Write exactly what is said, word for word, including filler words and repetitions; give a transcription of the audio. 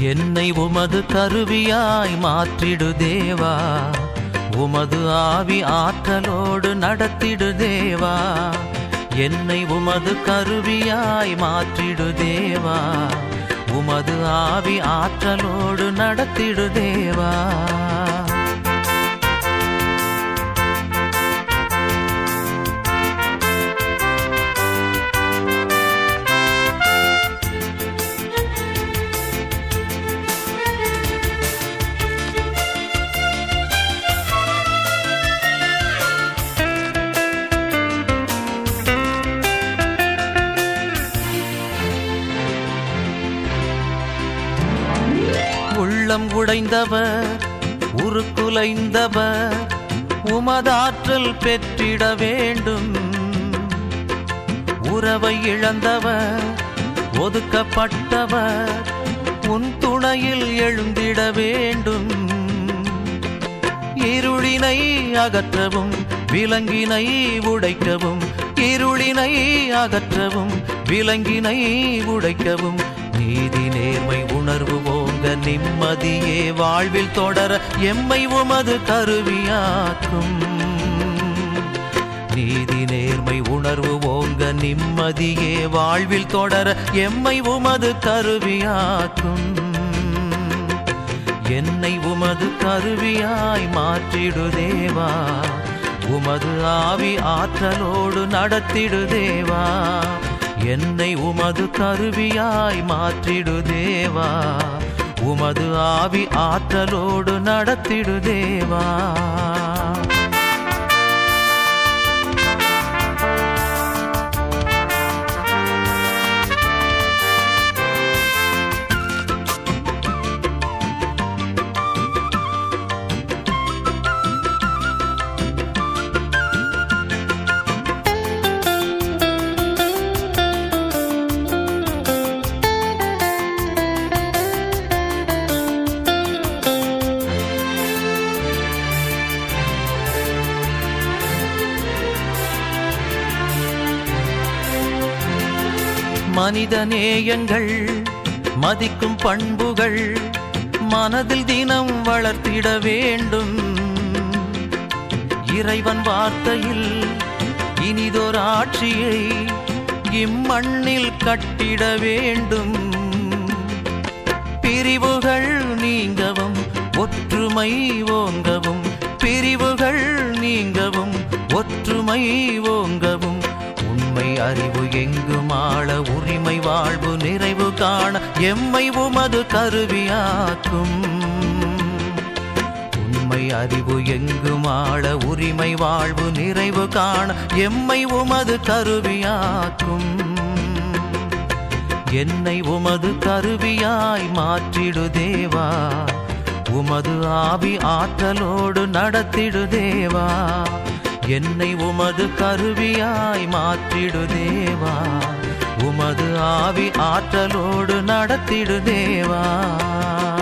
என்னை உமது கருவியாய் மாற்றிடு தேவா, உமது ஆவி ஆற்றலோடு நடத்திடு தேவா. என்னை உமது கருவியாய் மாற்றிடு தேவா, உமது ஆவி ஆற்றலோடு நடத்திடு தேவா. உள்ளம் உடைந்தவர் உருக்குலைந்தவர் உமதாற்றல் பெற்றிட வேண்டும். உறவை இழந்தவர் ஒதுக்கப்பட்டவர் உன் துணையில் எழுந்திட வேண்டும். இருளினை அகற்றவும் விலங்கினை உடைக்கவும், இருளினை அகற்றவும் விலங்கினை உடைக்கவும். நீதி நேர்மை உணர்வு ஓங்க நிம்மதியே வாழ்வில் தொடர எம்மை உமது கருவியாக்கும். நீதி நேர்மை உணர்வு ஓங்க நிம்மதியே வாழ்வில் தொடர எம்மை உமது கருவியாக்கும். என்னை உமது கருவியாய் மாற்றிடு தேவா, உமது ஆவி ஆற்றலோடு நடத்திடு தேவா. என்னை உமது கருவியாய் மாற்றிடு தேவா, உமது ஆவி ஆற்றலோடு நடத்திடு தேவா. மனித நேயங்கள் மதிக்கும் பண்புகள் மனதில் தினம் வளர்த்திட வேண்டும். இறைவன் வார்த்தையில் இனிதொரு ஆட்சியை இம்மண்ணில் கட்டிட வேண்டும். பிரிவுகள் நீங்கவும் ஒற்றுமை ஓங்கவும், பிரிவுகள் நீங்கவும் ஒற்றுமை ஓங்கவும். உண்மை அறிவு எங்கும் ஆள உரிமை வாழ்வு நிறைவு காண எம்மை உமது கருவியாக்கும். உண்மை அறிவு எங்கும் ஆள உரிமை வாழ்வு நிறைவு காண எம்மை உமது கருவியாக்கும். என்னை உமது கருவியாய் மாற்றிடு தேவா, உமது ஆவி ஆற்றலோடு நடத்திடு தேவா. என்னை உமது கருவியாய் மாற்றிடு தேவா, உமது ஆவி ஆற்றலோடு நடத்திடு தேவா.